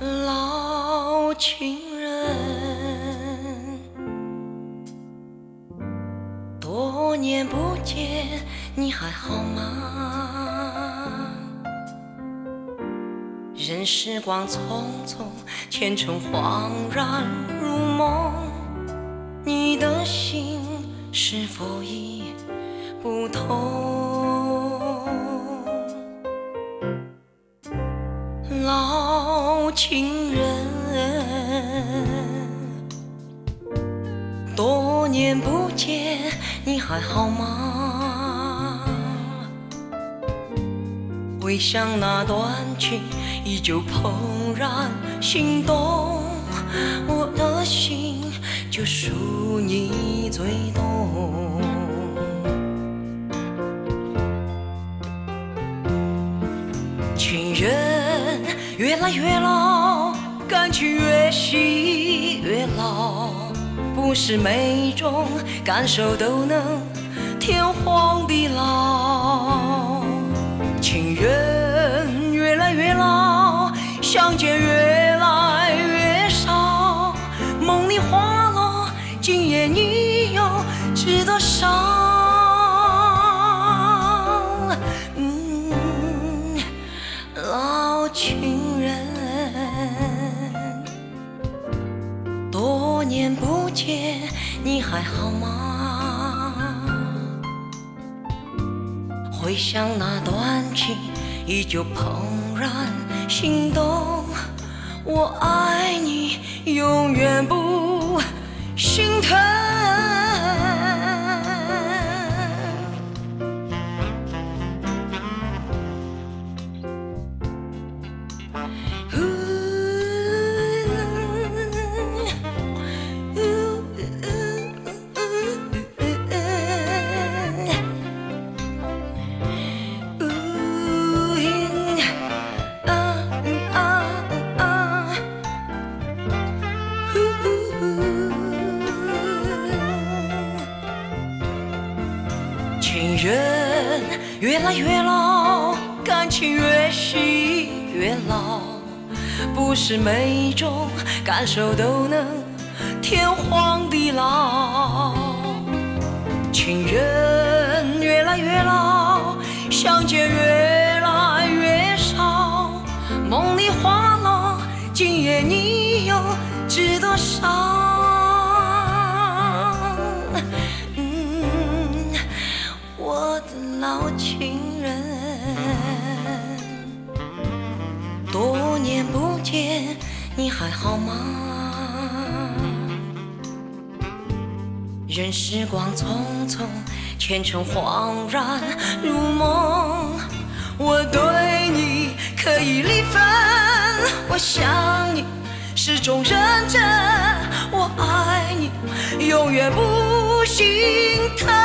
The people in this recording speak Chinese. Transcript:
老情人，多年不见，你还好吗？任时光匆匆，前尘恍然如梦，你的心是否已不同？老情人，多年不见，你还好吗？回想那段情，依旧怦然心动，我的心就属你最懂。情人越来越老，感情越细越老，不是每种感受都能天荒地老。情人越来越老，相见越来越少，梦里花落，今夜你又知多少？老情人，多年不见，你还好吗？回想那段情，依旧怦然心动，我爱你，永远不心疼。情人越来越老，感情越细越老，不是每种感受都能天荒地老。情人越来越老，相见越来越少，梦里花落，今夜你又知多少？我的老情人，多年不见，你还好吗？任时光匆匆，前尘恍然如梦，我对你可以离分，我想你始终认真，我爱你，永远不心疼。